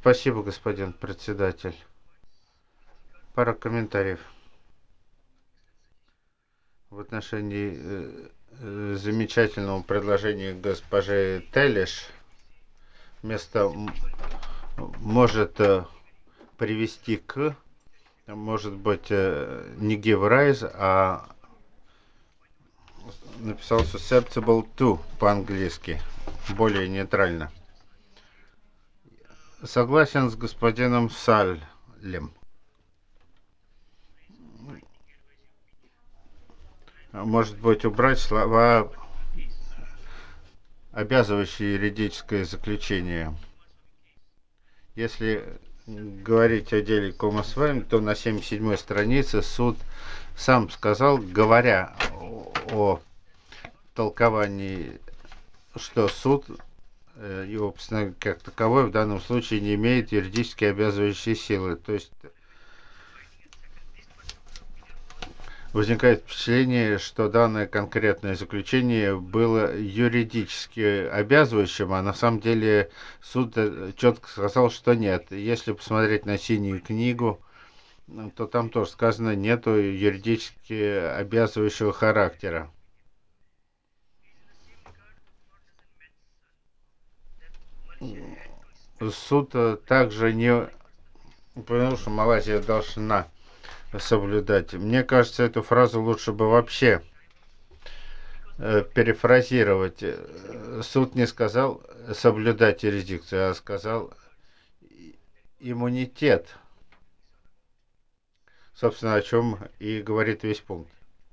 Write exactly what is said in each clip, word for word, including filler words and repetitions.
Спасибо, господин председатель. Пара комментариев в отношении э, э, замечательного предложения госпожи Телеш. Вместо может э, привести к, может быть, э, не give rise, а написал susceptible to по-английски, более нейтрально. Согласен с господином Саллем. Может быть, убрать слова обязывающие юридическое заключение. Если говорить о деле Комасвайм, то на семьдесят седьмой странице суд сам сказал, говоря о толковании, что суд, его постановление как таковое в данном случае не имеет юридически обязывающей силы. То есть возникает впечатление, что данное конкретное заключение было юридически обязывающим, а на самом деле суд четко сказал, что нет. Если посмотреть на синюю книгу, то там тоже сказано, нету юридически обязывающего характера. Суд также не упомянул, что Малайзия должна соблюдать. Мне кажется, эту фразу лучше бы вообще перефразировать. Суд не сказал соблюдать юрисдикцию, а сказал иммунитет. Собственно, о чем и говорит весь пункт.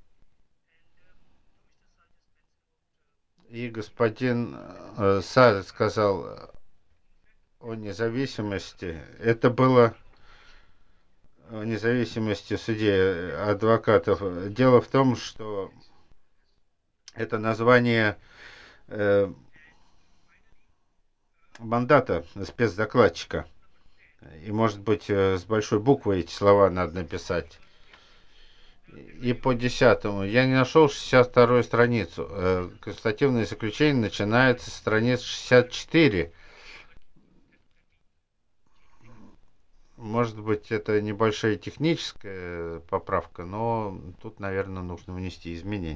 И господин э, Сад сказал о независимости. Это было о независимости судей, адвокатов. Дело в том, что это название э, мандата спецдокладчика. И, может быть, с большой буквы эти слова надо написать. И по десятому. Я не нашел шестьдесят вторую страницу. Констативное заключение начинается с страницы шестьдесят четыре. Может быть, это небольшая техническая поправка, но тут, наверное, нужно внести изменения.